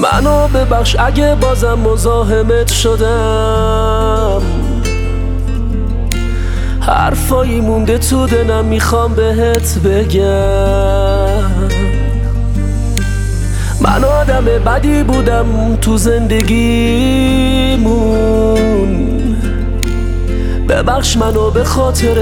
منو ببخش اگه بازم مزاحمت شدم، حرفایی مونده تو دلم میخوام بهت بگم. من آدم بدی بودم تو زندگیمون، ببخش منو به خاطر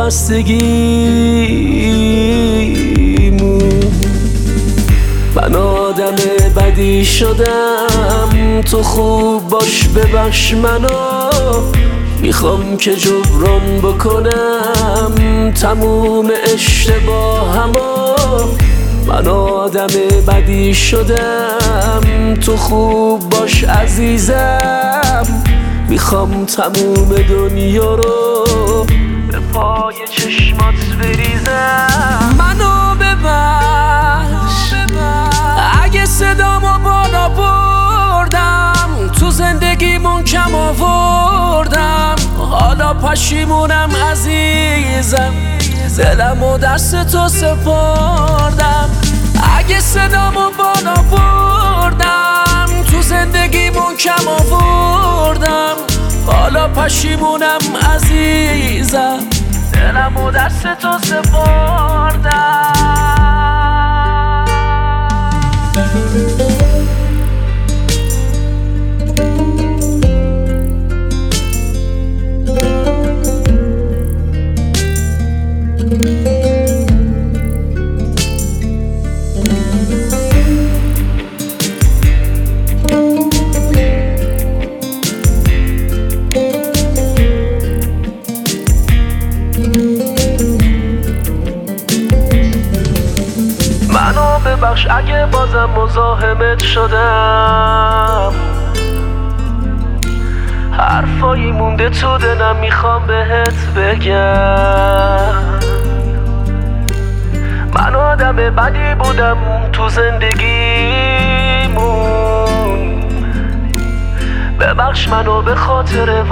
وابستگیمون. من آدم بدی شدم، تو خوب باش ببخش منو، میخوام که جبران بکنم تموم اشتباهمو. من آدم بدی شدم، تو خوب باش عزیزم، میخوام تموم دنیا رو به پای چشمات بریزم. منو ببخش اگه صدامو بالا بردم، تو زندگیمون کم آوردم، حالا پشیمونم عزیزم، دلمو دست تو سپردم. اگه صدامو بالا بردم، تو زندگیمون کم آوردم، حالا پشیمونم عزیزم، دلمو دست تو سپردم. منو ببخش اگه بازم مزاحمت شدم، حرفایی مونده تو دلم میخوام بهت بگم. من آدم بدی بودم تو زندگیمون، ببخش منو به خاطر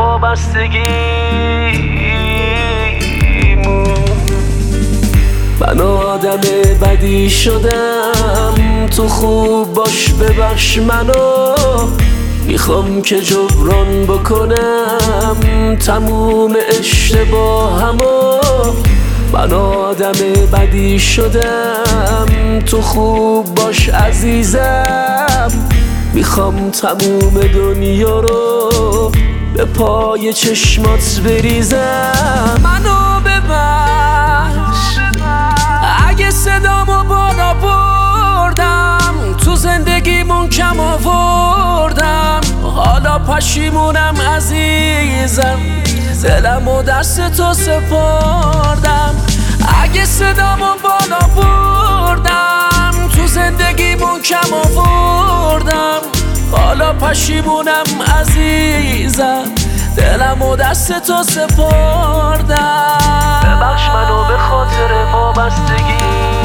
وابستگیمون. من آدم بدی شدم، تو خوب باش ببخش منو، میخوام که جبران بکنم تموم اشتباهمو. من آدم بدی شدم، تو خوب باش عزیزم، میخوام تموم دنیا رو به پای چشمات بریزم. منو ببخش اگه صدامو بالا بردم، تو زندگیمون کم آوردم، حالا پشیمونم عزیزم، دلمو دست تو سپردم. اگه صدامو بالا بردم، تو زندگیمون کم آوردم، حالا پشیمونم عزیزم، دلمو دست تو سپردم. ببخش منو به خاطر وابستگی